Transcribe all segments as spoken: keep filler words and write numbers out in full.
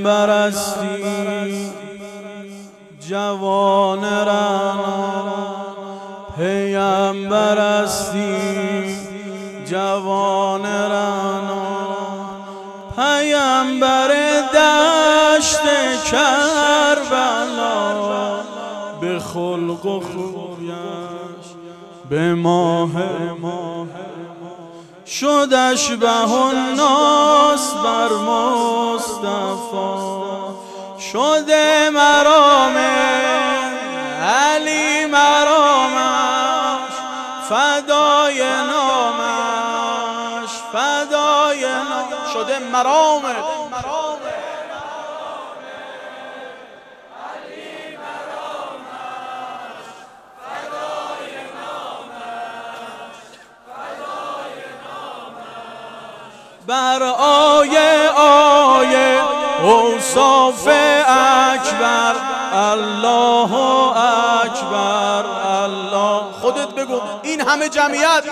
پیامبرستی جوان رعنا، پیامبرستی جوان رعنا، پیامبر دشت کربلا، به خلق و خویش به ماه شد اشبه الناس بر مصطفی، شده مرام علی مرامش، فدای نامش فدای نامش، شده مرام بر آیه آیه اوصاف اکبر، الله اکبر الله. خودت بگو این همه جمعیت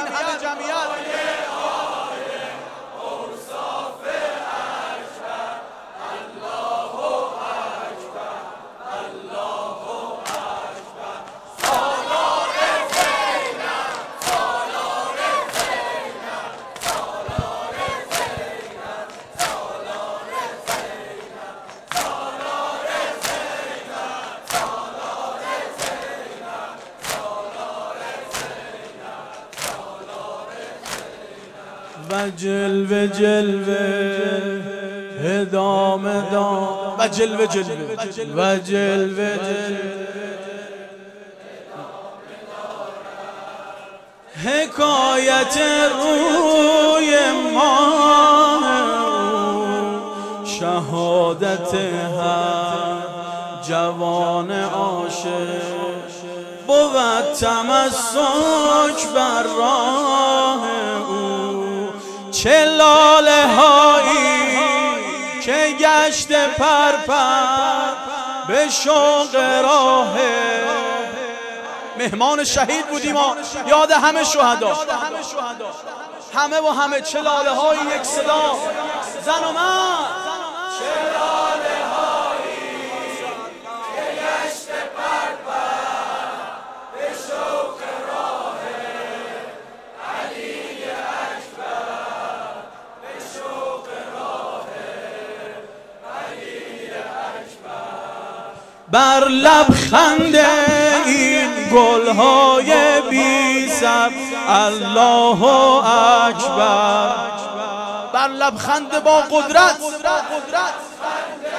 و جلوه جلوه ادام دام، و جلوه جلوه و جلوه جلوه حکایت روی ماه او، شهادت هر جوان عاشق بود تمسک بر راه او. چه لاله هایی که گشت پرپر به شوق راه، مهمان شهید بودیم ما، یاد همه شهدا، همه و همه. چه لاله هایی یک صدا، زن و مرد، چه لاله هایی که گشت پرپر به شوق راه علی اکبر، به شوق راه علی اکبر. بر لب خنده این گلهای بی سر، الله اکبر. بر لب خنده با قدرت،